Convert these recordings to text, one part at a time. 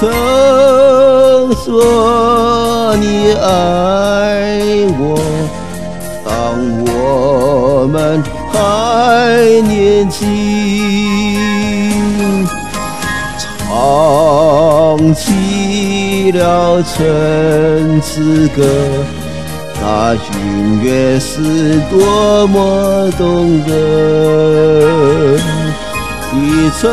曾说你爱我，当我们还年轻，唱起了春之歌，那音乐是多么动人。你曾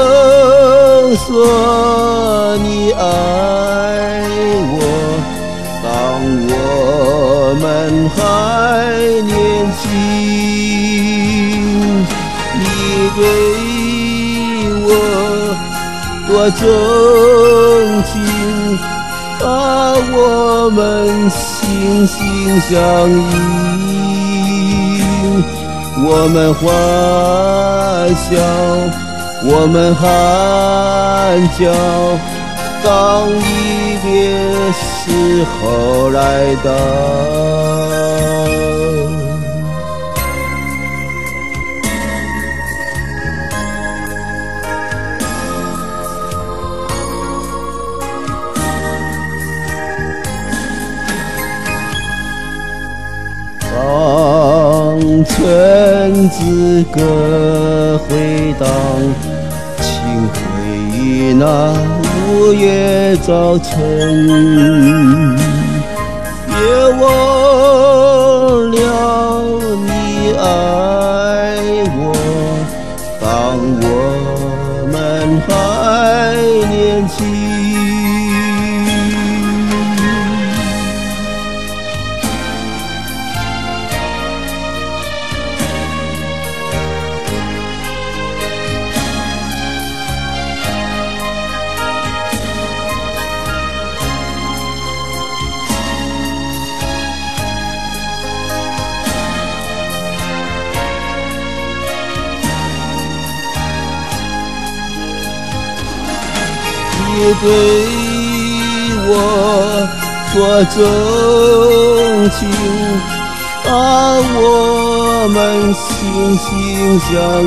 说你爱我，当我们还年轻，你对我多钟情，把我们心心相印，我们欢笑，我们喊叫，当离别时候来到。当春之歌回荡，请回忆那5月早晨，别忘了你爱我，当我们还年轻。你对我多钟情，把我们心心相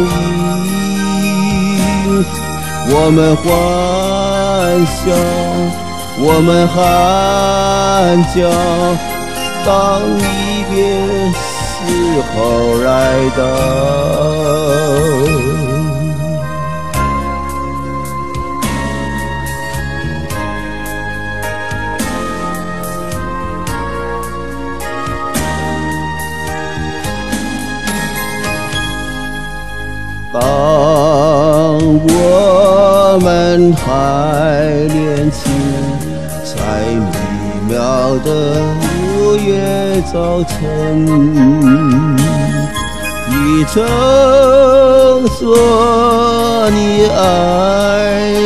印，我们欢笑，我们喊叫，当离别时候来到。当我们还年轻，在美妙的5月早晨，你曾说你爱